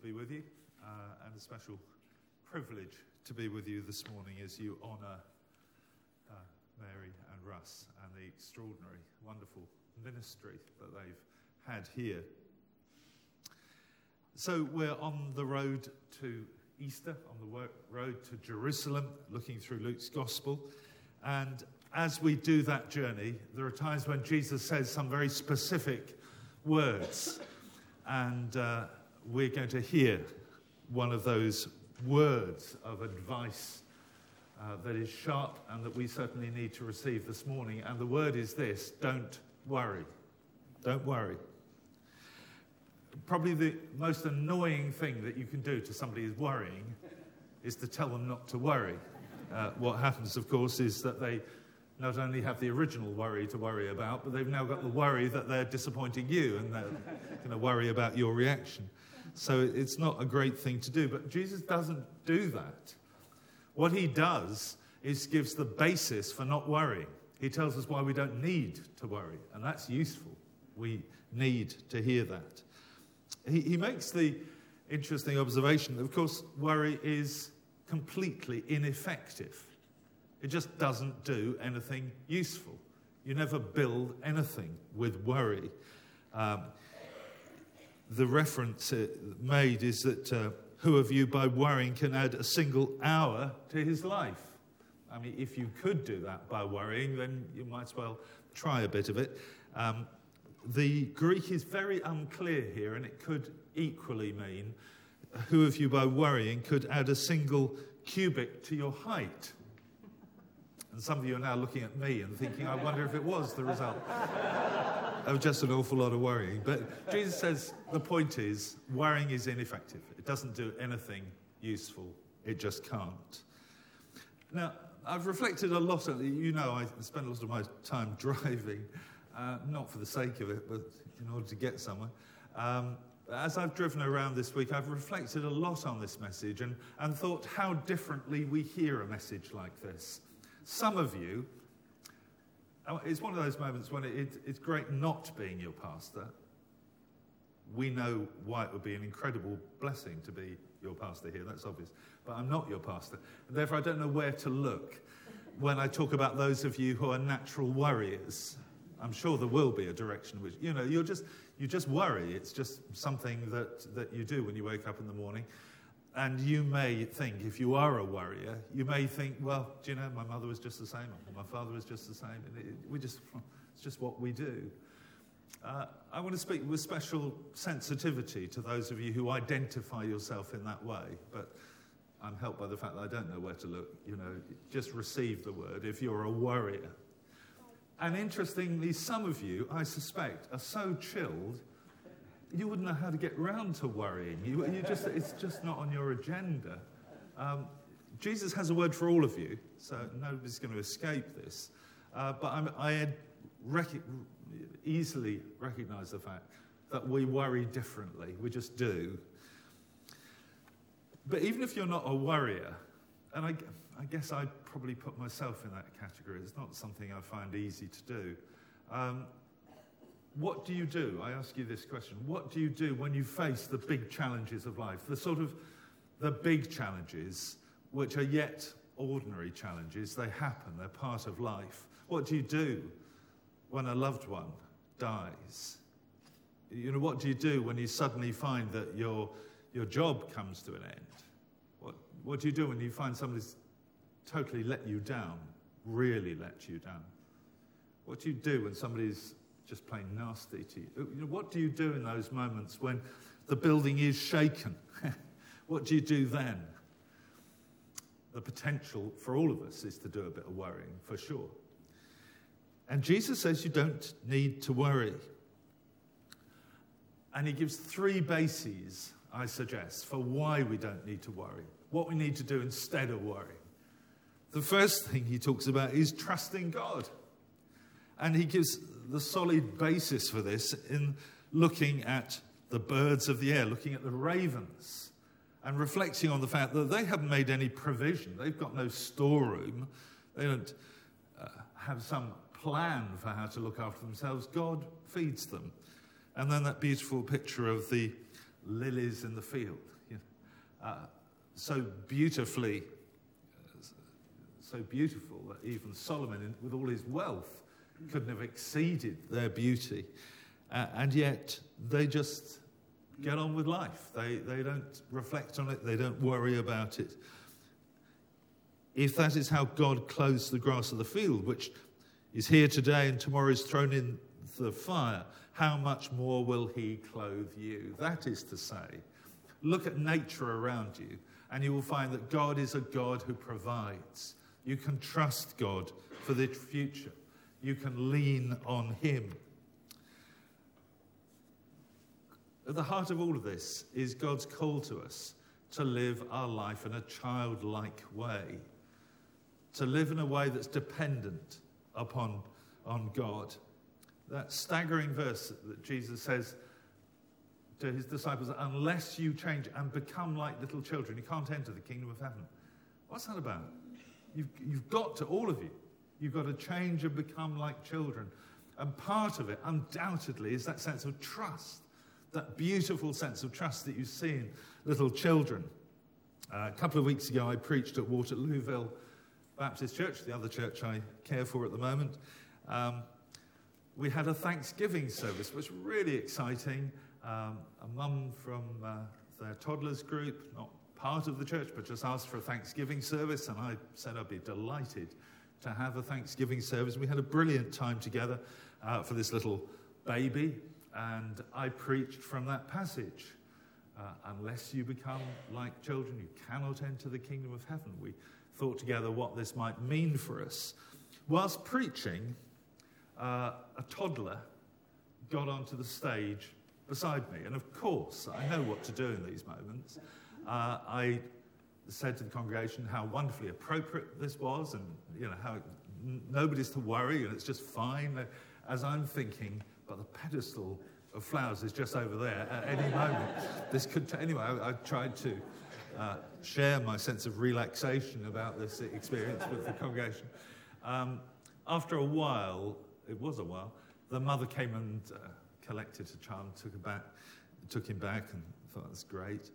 be with you, and a special privilege to be with you this morning as you honour Mary and Russ and the extraordinary, wonderful ministry that they've had here. So we're on the road to Easter, on the road to Jerusalem, looking through Luke's Gospel. And as we do that journey, there are times when Jesus says some very specific words. And we're going to hear one of those words of advice that is sharp and that we certainly need to receive this morning. And the word is this: don't worry. Don't worry. Probably the most annoying thing that you can do to somebody who's worrying is to tell them not to worry. What happens, of course, is that they not only have the original worry to worry about, but they've now got the worry that they're disappointing you and they're going to worry about your reaction. So it's not a great thing to do. But Jesus doesn't do that. What he does is gives the basis for not worrying. He tells us why we don't need to worry, and that's useful. We need to hear that. He makes the interesting observation that, of course, worry is completely ineffective. It just doesn't do anything useful. You never build anything with worry. The reference made is that who of you by worrying can add a single hour to his life? I mean, if you could do that by worrying, then you might as well try a bit of it. The Greek is very unclear here, and it could equally mean who of you by worrying could add a single cubit to your height. And some of you are now looking at me and thinking, I wonder if it was the result of just an awful lot of worrying. But Jesus says the point is, worrying is ineffective. It doesn't do anything useful. It just can't. Now, I've reflected a lot on it. You know, I spend a lot of my time driving, not for the sake of it, but in order to get somewhere. As I've driven around this week, I've reflected a lot on this message and thought how differently we hear a message like this. Some of you, it's one of those moments when it's great not being your pastor. We know why it would be an incredible blessing to be your pastor here, that's obvious. But I'm not your pastor. And therefore, I don't know where to look when I talk about those of you who are natural worriers. I'm sure there will be a direction which, you just worry. It's just something that you do when you wake up in the morning. And you may think, if you are a worrier, you may think, well, do you know, my mother was just the same, or my father was just the same. And it's just what we do. I want to speak with special sensitivity to those of you who identify yourself in that way. But I'm helped by the fact that I don't know where to look. Just receive the word if you're a worrier. And interestingly, some of you, I suspect, are so chilled, you wouldn't know how to get round to worrying. It's just not on your agenda. Jesus has a word for all of you, so nobody's going to escape this. But I easily recognise the fact that we worry differently. We just do. But even if you're not a worrier, and I guess I'd probably put myself in that category. It's not something I find easy to do. What do you do? I ask you this question. What do you do when you face the big challenges of life? The big challenges, which are yet ordinary challenges. They happen. They're part of life. What do you do when a loved one dies? What do you do when you suddenly find that your job comes to an end? What do you do when you find somebody's totally let you down, really let you down? What do you do when somebody's just plain nasty to you? What do you do in those moments when the building is shaken? What do you do then? The potential for all of us is to do a bit of worrying, for sure. And Jesus says you don't need to worry. And he gives three bases, I suggest, for why we don't need to worry. What we need to do instead of worrying. The first thing he talks about is trusting God. And he gives the solid basis for this in looking at the birds of the air, looking at the ravens, and reflecting on the fact that they haven't made any provision. They've got no storeroom. They don't have some plan for how to look after themselves. God feeds them. And then that beautiful picture of the lilies in the field. So beautiful that even Solomon, with all his wealth, couldn't have exceeded their beauty. And yet they just get on with life. They don't reflect on it. They don't worry about it. If that is how God clothes the grass of the field, which is here today and tomorrow is thrown in the fire, how much more will he clothe you? That is to say, look at nature around you, and you will find that God is a God who provides. You can trust God for the future. You can lean on him. At the heart of all of this is God's call to us to live our life in a childlike way, to live in a way that's dependent on God. That staggering verse that Jesus says to his disciples, unless you change and become like little children, you can't enter the kingdom of heaven. What's that about? You've got to, all of you, you've got to change and become like children. And part of it, undoubtedly, is that sense of trust, that beautiful sense of trust that you see in little children. A couple of weeks ago, I preached at Waterlooville Baptist Church, the other church I care for at the moment. We had a Thanksgiving service, which was really exciting. A mum from their toddlers group, not part of the church, but just asked for a Thanksgiving service, and I said I'd be delighted to have a Thanksgiving service. We had a brilliant time together for this little baby, and I preached from that passage. Unless you become like children, you cannot enter the kingdom of heaven. We thought together what this might mean for us. Whilst preaching, a toddler got onto the stage beside me. And of course, I know what to do in these moments. I said to the congregation how wonderfully appropriate this was, and how nobody's to worry and it's just fine. As I'm thinking, but the pedestal of flowers is just over there at any moment. This could anyway. I tried to share my sense of relaxation about this experience with the congregation. After a while, the mother came and collected a child, took him back, and thought that's great.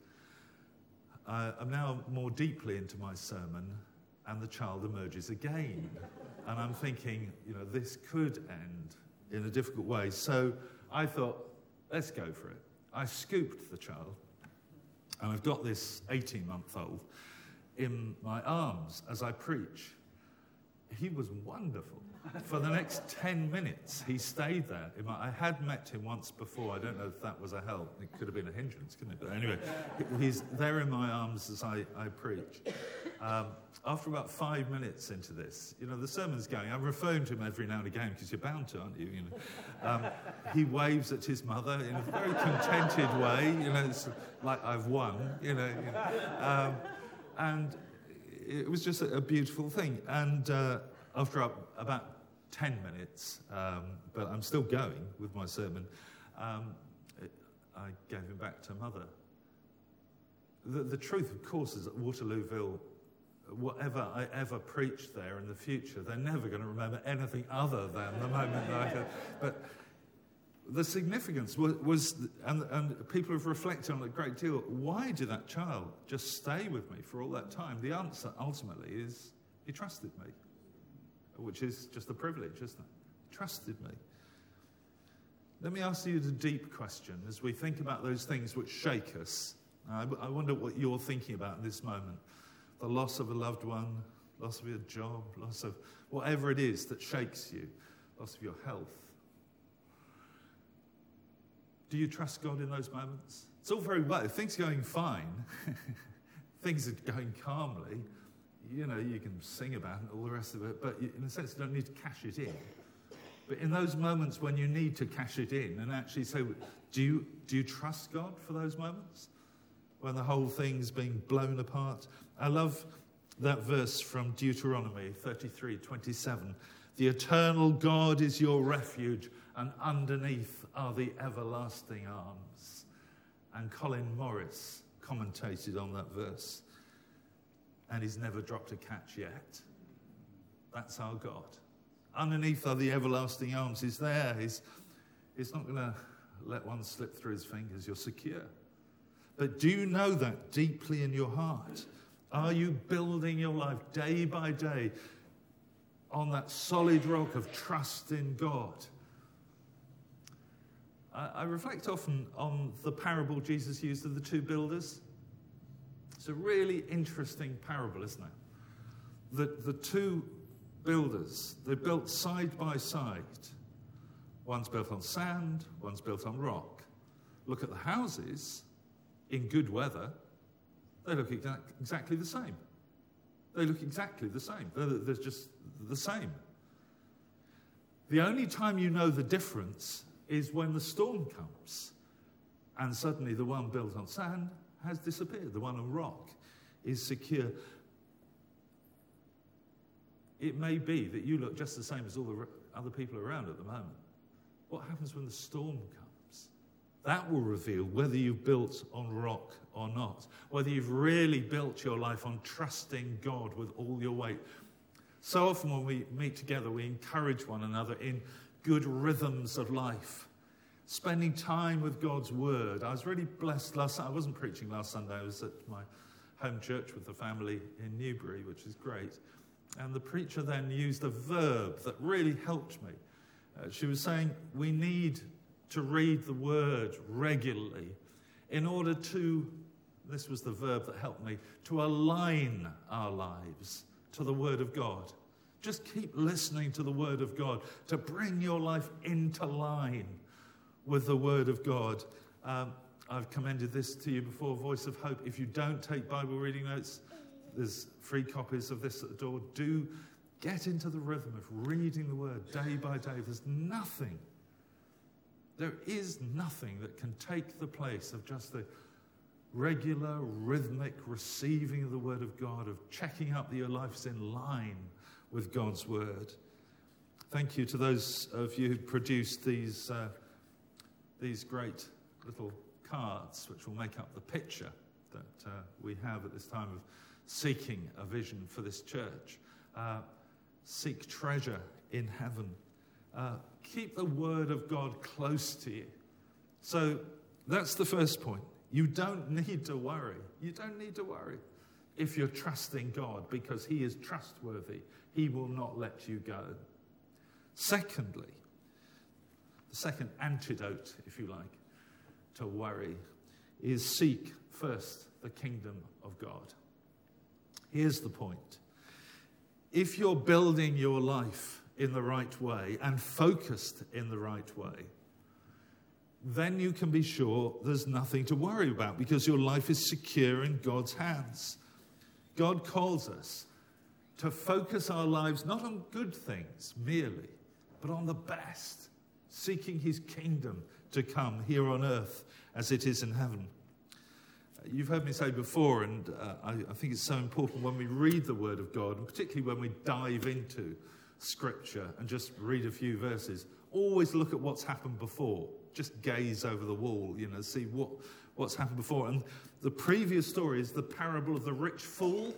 I'm now more deeply into my sermon, and the child emerges again, and I'm thinking, this could end in a difficult way. So I thought, let's go for it. I scooped the child, and I've got this 18-month-old in my arms as I preach. He was wonderful. For the next 10 minutes, he stayed there. I had met him once before. I don't know if that was a help. It could have been a hindrance, couldn't it? But anyway, he's there in my arms as I preach. After about 5 minutes into this, the sermon's going. I'm referring to him every now and again because you're bound to, aren't you? He waves at his mother in a very contented way. It's like I've won. And it was just a beautiful thing. And after about 10 minutes, but I'm still going with my sermon, I gave him back to mother. The truth, of course, is that Waterlooville, whatever I ever preach there in the future, they're never going to remember anything other than the moment that I had. But the significance was and people have reflected on it a great deal, why did that child just stay with me for all that time? The answer, ultimately, is he trusted me, which is just a privilege, isn't it? Trusted me. Let me ask you the deep question as we think about those things which shake us. I wonder what you're thinking about in this moment. The loss of a loved one, loss of your job, loss of whatever it is that shakes you, loss of your health. Do you trust God in those moments? It's all very well. If things are going fine, things are going calmly, you can sing about it, all the rest of it, but in a sense, you don't need to cash it in. But in those moments when you need to cash it in and actually say, do you trust God for those moments? When the whole thing's being blown apart? I love that verse from Deuteronomy 33:27. The eternal God is your refuge, and underneath are the everlasting arms. And Colin Morris commentated on that verse. And he's never dropped a catch yet. That's our God. Underneath are the everlasting arms. He's there. He's not going to let one slip through his fingers. You're secure. But do you know that deeply in your heart? Are you building your life day by day on that solid rock of trust in God? I reflect often on the parable Jesus used of the two builders. It's a really interesting parable, isn't it? The two builders, they built side by side. One's built on sand, one's built on rock. Look at the houses in good weather, they look exactly the same. They look exactly the same. They're just the same. The only time you know the difference is when the storm comes and suddenly the one built on sand has disappeared. The one on rock is secure. It may be that you look just the same as all the other people around at the moment. What happens when the storm comes? That will reveal whether you've built on rock or not, whether you've really built your life on trusting God with all your weight. So often when we meet together, we encourage one another in good rhythms of life, spending time with God's word. I was really blessed I wasn't preaching last Sunday. I was at my home church with the family in Newbury, which is great. And the preacher then used a verb that really helped me. She was saying we need to read the word regularly in order to, this was the verb that helped me, to align our lives to the word of God. Just keep listening to the word of God to bring your life into line with the word of God. I've commended this to you before, Voice of Hope. If you don't take Bible reading notes, there's free copies of this at the door. Do get into the rhythm of reading the word day by day. There is nothing that can take the place of just the regular, rhythmic receiving of the word of God, of checking up that your life's in line with God's word. Thank you to those of you who produced these great little cards, which will make up the picture that we have at this time of seeking a vision for this church. Seek treasure in heaven. Keep the word of God close to you. So that's the first point. You don't need to worry. You don't need to worry if you're trusting God, because he is trustworthy. He will not let you go. Secondly, the second antidote, if you like, to worry is seek first the kingdom of God. Here's the point. If you're building your life in the right way and focused in the right way, then you can be sure there's nothing to worry about because your life is secure in God's hands. God calls us to focus our lives not on good things merely, but on the best, seeking his kingdom to come here on earth as it is in heaven. You've heard me say before, and I think it's so important when we read the Word of God, and particularly when we dive into Scripture and just read a few verses, always look at what's happened before. Just gaze over the wall, see what's happened before. And the previous story is the parable of the rich fool.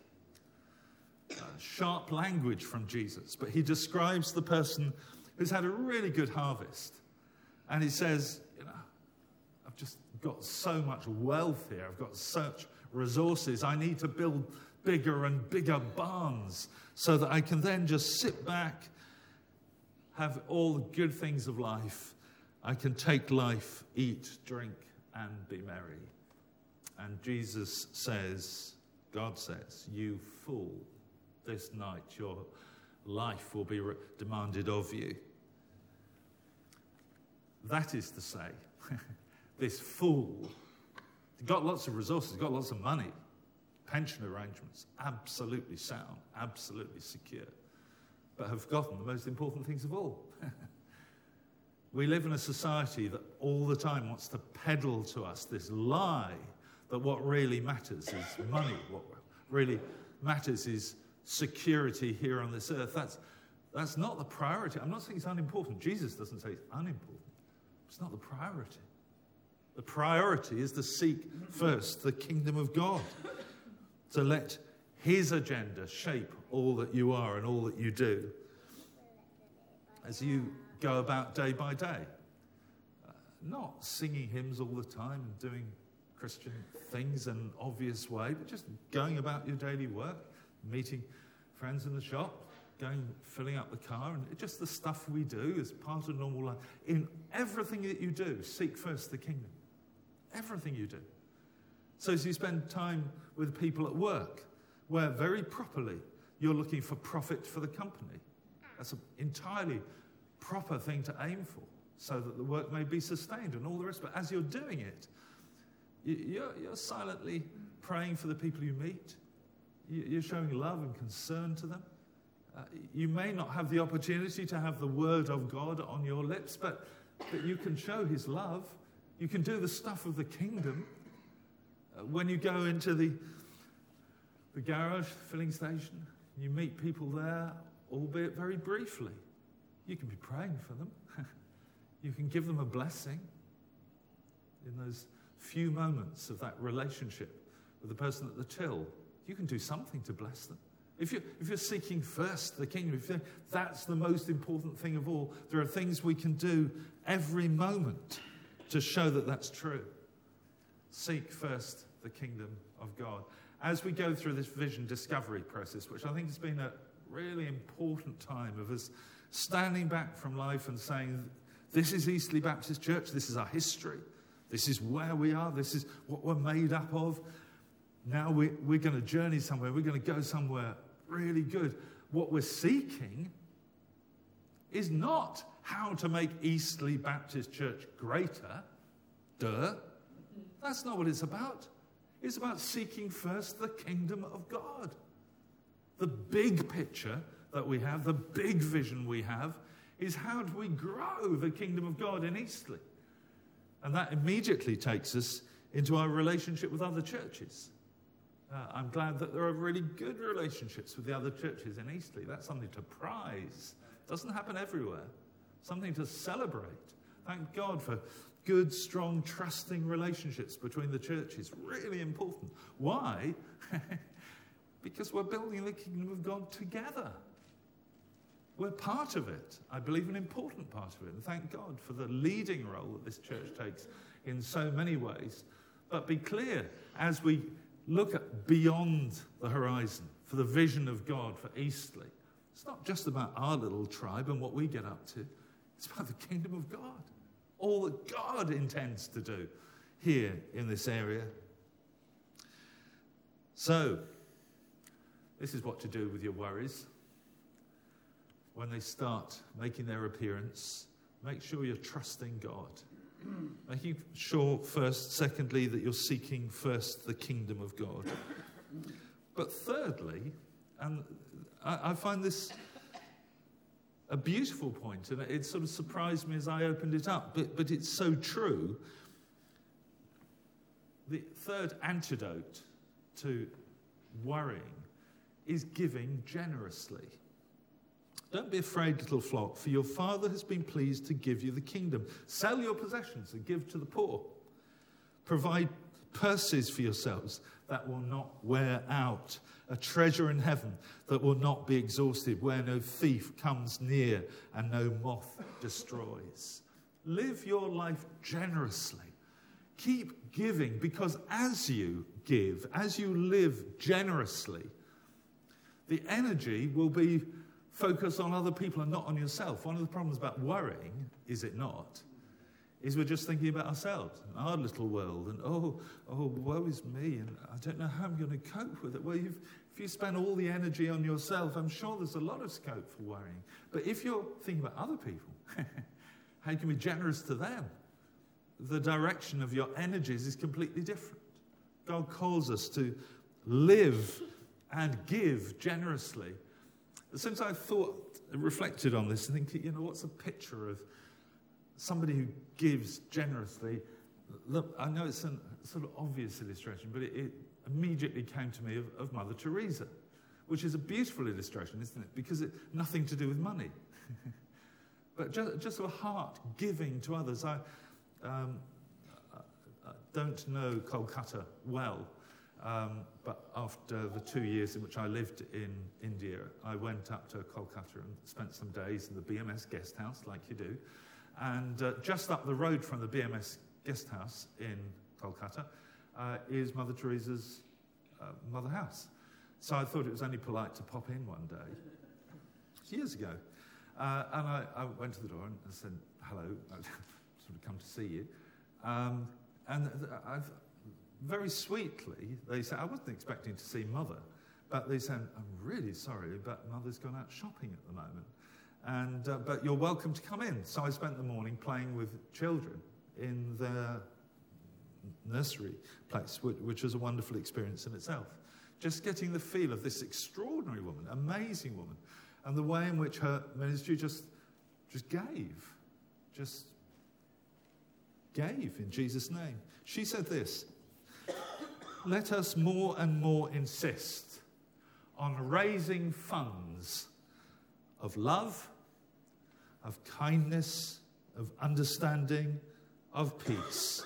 Sharp language from Jesus, but he describes the person who's had a really good harvest. And he says, I've just got so much wealth here. I've got such resources. I need to build bigger and bigger barns so that I can then just sit back, have all the good things of life. I can take life, eat, drink, and be merry. And Jesus says, God says, you fool, this night your life will be demanded of you. That is to say, this fool, got lots of resources, got lots of money, pension arrangements, absolutely sound, absolutely secure, but have forgotten the most important things of all. We live in a society that all the time wants to peddle to us this lie that what really matters is money. What really matters is security here on this earth. That's not the priority. I'm not saying it's unimportant. Jesus doesn't say it's unimportant. It's not the priority. The priority is to seek first the kingdom of God, to let his agenda shape all that you are and all that you do as you go about day by day. Not singing hymns all the time and doing Christian things in an obvious way, but just going about your daily work, meeting friends in the shop, filling up the car, and just the stuff we do as part of normal life. In everything that you do, seek first the kingdom. Everything you do. So as you spend time with people at work, where very properly you're looking for profit for the company, that's an entirely proper thing to aim for, so that the work may be sustained and all the rest. But as you're doing it, you're silently praying for the people you meet. You're showing love and concern to them. You may not have the opportunity to have the word of God on your lips, but you can show his love. You can do the stuff of the kingdom. When you go into the garage filling station, you meet people there, albeit very briefly. You can be praying for them. You can give them a blessing in those few moments of that relationship with the person at the till. You can do something to bless them. If you're seeking first the kingdom, if you think that's the most important thing of all, there are things we can do every moment to show that that's true. Seek first the kingdom of God. As we go through this vision discovery process, which I think has been a really important time of us standing back from life and saying, this is Eastleigh Baptist Church, this is our history, this is where we are, this is what we're made up of. Now we're going to journey somewhere, we're going to go somewhere really good. What we're seeking is not how to make Eastleigh Baptist Church greater. Duh. That's not what it's about. It's about seeking first the kingdom of God. The big picture that we have, the big vision we have, is how do we grow the kingdom of God in Eastleigh? And that immediately takes us into our relationship with other churches. I'm glad that there are really good relationships with the other churches in Eastleigh. That's something to prize. It doesn't happen everywhere. Something to celebrate. Thank God for good, strong, trusting relationships between the churches. Really important. Why? Because we're building the kingdom of God together. We're part of it. I believe an important part of it. And thank God for the leading role that this church takes in so many ways. But be clear, as we look at beyond the horizon for the vision of God for Eastleigh, it's not just about our little tribe and what we get up to. It's about the kingdom of God. All that God intends to do here in this area. So, this is what to do with your worries. When they start making their appearance, make sure you're trusting God. Making sure first, secondly, that you're seeking first the kingdom of God. But thirdly, and I find this a beautiful point, and it sort of surprised me as I opened it up, but it's so true. The third antidote to worrying is giving generously. Don't be afraid, little flock, for your Father has been pleased to give you the kingdom. Sell your possessions and give to the poor. Provide purses for yourselves that will not wear out, a treasure in heaven that will not be exhausted, where no thief comes near and no moth destroys. Live your life generously. Keep giving, because as you give, as you live generously, the energy will be focused on other people and not on yourself. One of the problems about worrying, is it not, is we're just thinking about ourselves and our little world, and oh, woe is me, and I don't know how I'm going to cope with it. Well, if you spend all the energy on yourself, I'm sure there's a lot of scope for worrying. But if you're thinking about other people, how you can be generous to them, the direction of your energies is completely different. God calls us to live and give generously. Since I've reflected on this, I think, what's a picture of somebody who gives generously? Look, I know it's a sort of obvious illustration, but it immediately came to me of Mother Teresa, which is a beautiful illustration, isn't it? Because it's nothing to do with money. But just a heart giving to others. I don't know Kolkata well, but after the 2 years in which I lived in India, I went up to Kolkata and spent some days in the BMS guest house, like you do. And just up the road from the BMS guest house in Kolkata, is Mother Teresa's mother house. So I thought it was only polite to pop in one day, years ago. And I went to the door and I said, hello, I've sort of come to see you. And very sweetly, they said, I wasn't expecting to see Mother, but they said, I'm really sorry, but Mother's gone out shopping at the moment. And but you're welcome to come in. So I spent the morning playing with children in their nursery place, which was a wonderful experience in itself. Just getting the feel of this extraordinary woman, amazing woman, and the way in which her ministry just gave in Jesus' name. She said this: let us more and more insist on raising funds of love, of kindness, of understanding, of peace.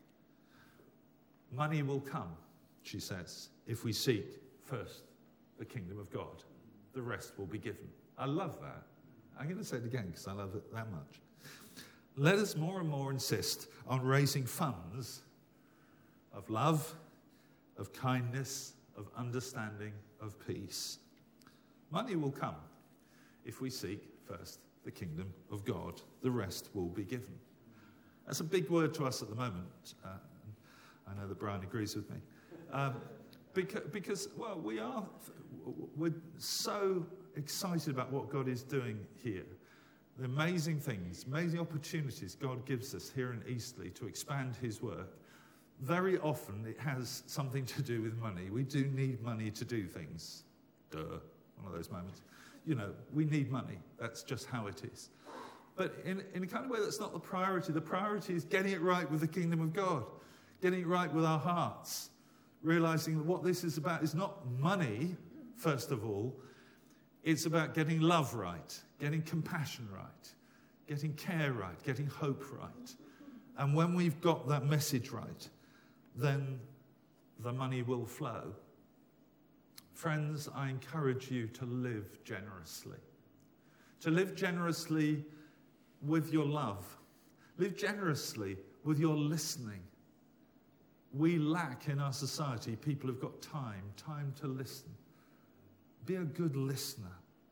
Money will come, she says, if we seek first the kingdom of God. The rest will be given. I love that. I'm going to say it again because I love it that much. Let us more and more insist on raising funds of love, of kindness, of understanding, of peace. Money will come if we seek first the kingdom of God. The rest will be given. That's a big word to us at the moment. I know that Brian agrees with me. Because we're so excited about what God is doing here. The amazing things, amazing opportunities God gives us here in Eastleigh to expand his work. Very often it has something to do with money. We do need money to do things. Duh, one of those moments. You know, we need money. That's just how it is. But in a kind of way that's not the priority. The priority is getting it right with the kingdom of God. Getting it right with our hearts. Realizing that what this is about is not money, first of all. It's about getting love right, getting compassion right, getting care right, getting hope right. And when we've got that message right, then the money will flow. Friends, I encourage you to live generously. To live generously with your love. Live generously with your listening. We lack in our society people who've got time to listen. Be a good listener.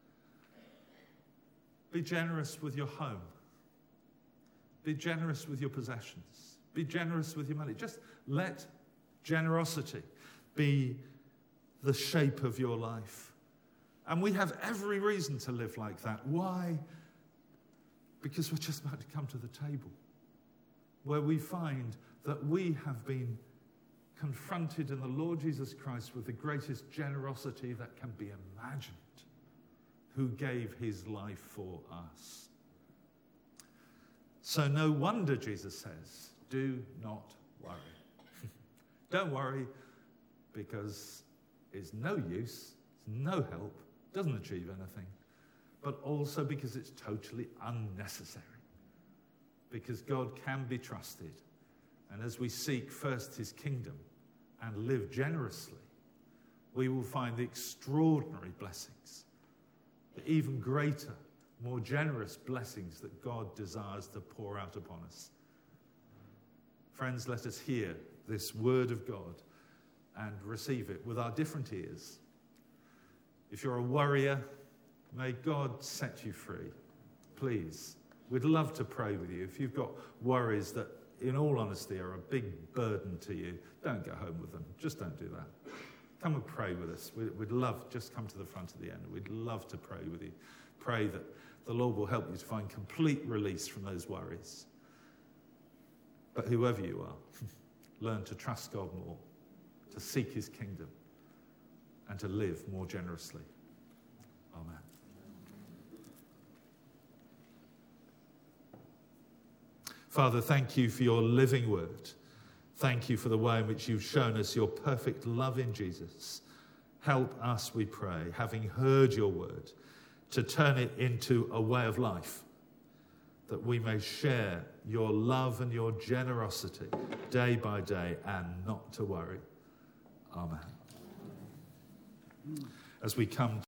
Be generous with your home. Be generous with your possessions. Be generous with your money. Just let generosity be the shape of your life. And we have every reason to live like that. Why? Because we're just about to come to the table where we find that we have been confronted in the Lord Jesus Christ with the greatest generosity that can be imagined, who gave his life for us. So no wonder Jesus says, do not worry. Don't worry, because it's no use, it's no help, doesn't achieve anything, but also because it's totally unnecessary. Because God can be trusted. And as we seek first his kingdom and live generously, we will find the extraordinary blessings, the even greater, more generous blessings that God desires to pour out upon us. Friends, let us hear this word of God and receive it with our different ears. If you're a worrier, may God set you free. Please, we'd love to pray with you. If you've got worries that, in all honesty, are a big burden to you, don't go home with them. Just don't do that. Come and pray with us. We'd love, just come to the front of the end. We'd love to pray with you. Pray that the Lord will help you to find complete release from those worries. But whoever you are, learn to trust God more, to seek his kingdom, and to live more generously. Amen. Father, thank you for your living word. Thank you for the way in which you've shown us your perfect love in Jesus. Help us, we pray, having heard your word, to turn it into a way of life, that we may share your love and your generosity day by day and not to worry. Amen. As we come